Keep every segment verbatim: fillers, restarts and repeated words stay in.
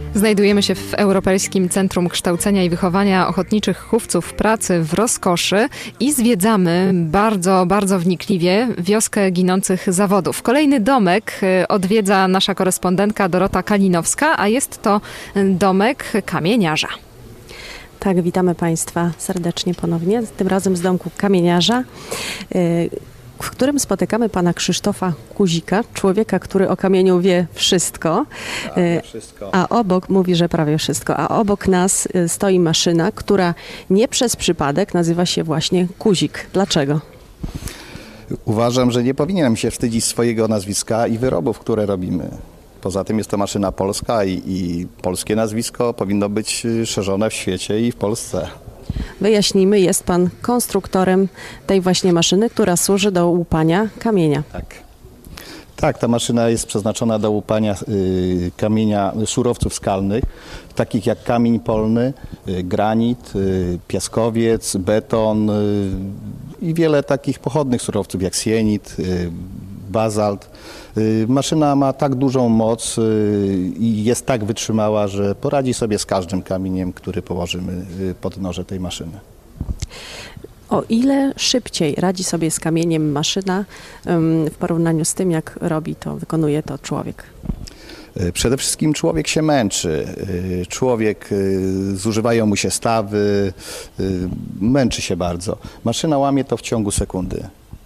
Znajdujemy się w Europejskim Centrum Kształcenia i Wychowania Ochotniczych Chówców Pracy w Rozkoszy i zwiedzamy bardzo, bardzo wnikliwie wioskę ginących zawodów. Kolejny domek odwiedza nasza korespondentka Dorota Kalinowska, a jest to domek kamieniarza. Tak, witamy Państwa serdecznie ponownie, tym razem z domku kamieniarza, w którym spotykamy pana Krzysztofa Kuzika, człowieka, który o kamieniu wie wszystko. Prawie wszystko. A obok, mówi, że prawie wszystko, a obok nas stoi maszyna, która nie przez przypadek nazywa się właśnie Kuzik. Dlaczego? Uważam, że nie powinienem się wstydzić swojego nazwiska i wyrobów, które robimy. Poza tym jest to maszyna polska i, i polskie nazwisko powinno być szerzone w świecie i w Polsce. Wyjaśnijmy, jest pan konstruktorem tej właśnie maszyny, która służy do łupania kamienia. Tak. Tak, ta maszyna jest przeznaczona do łupania y, kamienia, surowców skalnych, takich jak kamień polny, y, granit, y, piaskowiec, beton y, i wiele takich pochodnych surowców jak sienit, y, bazalt. Y, maszyna ma tak dużą moc y, i jest tak wytrzymała, że poradzi sobie z każdym kamieniem, który położymy y, pod noże tej maszyny. O ile szybciej radzi sobie z kamieniem maszyna w porównaniu z tym, jak robi to, wykonuje to człowiek? Przede wszystkim człowiek się męczy. Człowiek, zużywają mu się stawy, męczy się bardzo. Maszyna łamie to w ciągu sekundy.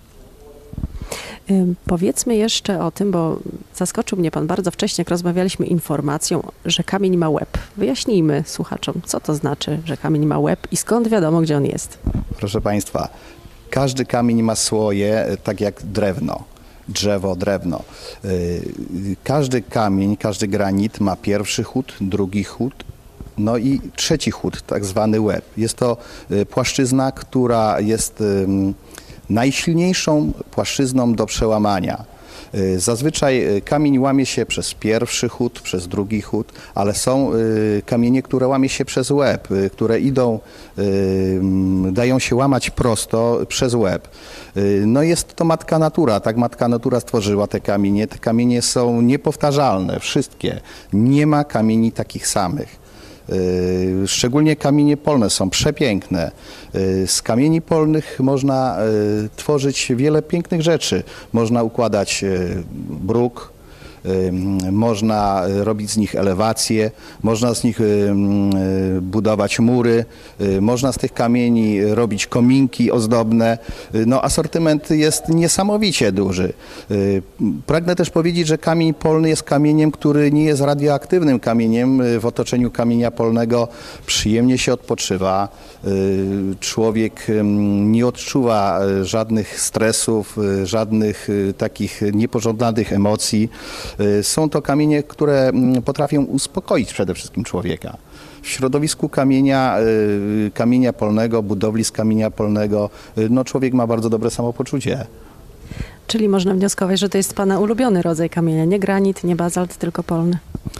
Powiedzmy jeszcze o tym, bo zaskoczył mnie pan bardzo wcześnie, jak rozmawialiśmy, informacją, że kamień ma łeb. Wyjaśnijmy słuchaczom, co to znaczy, że kamień ma łeb i skąd wiadomo, gdzie on jest. Proszę Państwa, każdy kamień ma słoje, tak jak drewno, drzewo, drewno. Każdy kamień, każdy granit ma pierwszy chód, drugi chód, no i trzeci chód, tak zwany łeb. Jest to płaszczyzna, która jest najsilniejszą płaszczyzną do przełamania. Zazwyczaj kamień łamie się przez pierwszy chód, przez drugi chód, ale są kamienie, które łamie się przez łeb, które idą, dają się łamać prosto przez łeb. No jest to matka natura, tak matka natura stworzyła te kamienie. Te kamienie są niepowtarzalne, wszystkie. Nie ma kamieni takich samych. Szczególnie kamienie polne są przepiękne. Z kamieni polnych można tworzyć wiele pięknych rzeczy. Można układać bruk, można robić z nich elewacje, można z nich budować mury, można z tych kamieni robić kominki ozdobne. No, asortyment jest niesamowicie duży. Pragnę też powiedzieć, że kamień polny jest kamieniem, który nie jest radioaktywnym kamieniem. W otoczeniu kamienia polnego przyjemnie się odpoczywa. Człowiek nie odczuwa żadnych stresów, żadnych takich niepożądanych emocji. Są to kamienie, które potrafią uspokoić przede wszystkim człowieka. W środowisku kamienia, kamienia polnego, budowli z kamienia polnego, no człowiek ma bardzo dobre samopoczucie. Czyli można wnioskować, że to jest pana ulubiony rodzaj kamienia, nie granit, nie bazalt, tylko polny.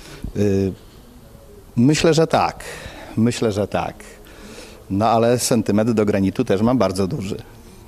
Myślę, że tak. Myślę, że tak. No ale sentyment do granitu też mam bardzo duży.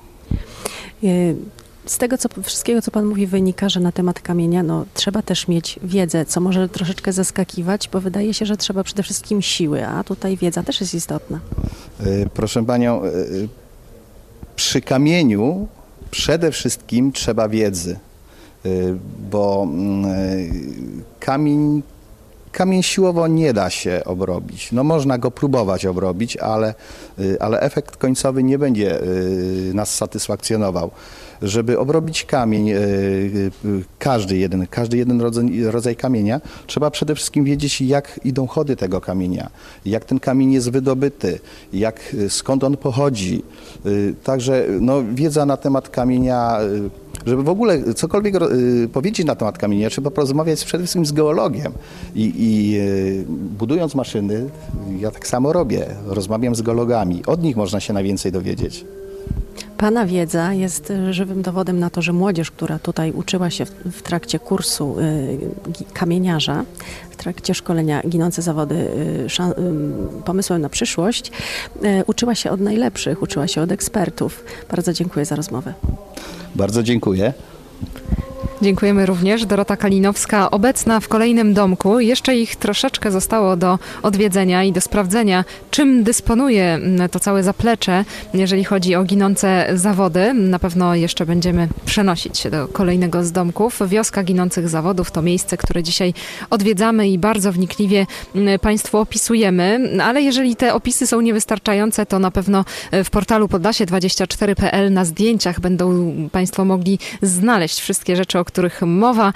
Z tego co, wszystkiego, co pan mówi, wynika, że na temat kamienia no, trzeba też mieć wiedzę, co może troszeczkę zaskakiwać, bo wydaje się, że trzeba przede wszystkim siły, a tutaj wiedza też jest istotna. Proszę panią, przy kamieniu przede wszystkim trzeba wiedzy, bo kamień Kamień siłowo nie da się obrobić. No można go próbować obrobić, ale, ale efekt końcowy nie będzie nas satysfakcjonował. Żeby obrobić kamień, każdy jeden, każdy jeden rodzaj, rodzaj kamienia, trzeba przede wszystkim wiedzieć, jak idą chody tego kamienia, jak ten kamień jest wydobyty, jak, skąd on pochodzi. Także no, wiedza na temat kamienia, żeby w ogóle cokolwiek powiedzieć na temat kamienia, trzeba porozmawiać przede wszystkim z geologiem. I, i budując maszyny, ja tak samo robię, rozmawiam z geologami. Od nich można się najwięcej dowiedzieć. Pana wiedza jest żywym dowodem na to, że młodzież, która tutaj uczyła się w, w trakcie kursu y, kamieniarza, w trakcie szkolenia Ginące zawody y, szan, y, pomysłem na przyszłość, y, uczyła się od najlepszych, uczyła się od ekspertów. Bardzo dziękuję za rozmowę. Bardzo dziękuję. Dziękujemy również. Dorota Kalinowska, obecna w kolejnym domku. Jeszcze ich troszeczkę zostało do odwiedzenia i do sprawdzenia, czym dysponuje to całe zaplecze, jeżeli chodzi o ginące zawody. Na pewno jeszcze będziemy przenosić się do kolejnego z domków. Wioska Ginących Zawodów to miejsce, które dzisiaj odwiedzamy i bardzo wnikliwie Państwu opisujemy, ale jeżeli te opisy są niewystarczające, to na pewno w portalu Podlasie dwadzieścia cztery kropka p l na zdjęciach będą Państwo mogli znaleźć wszystkie rzeczy, o których mowa.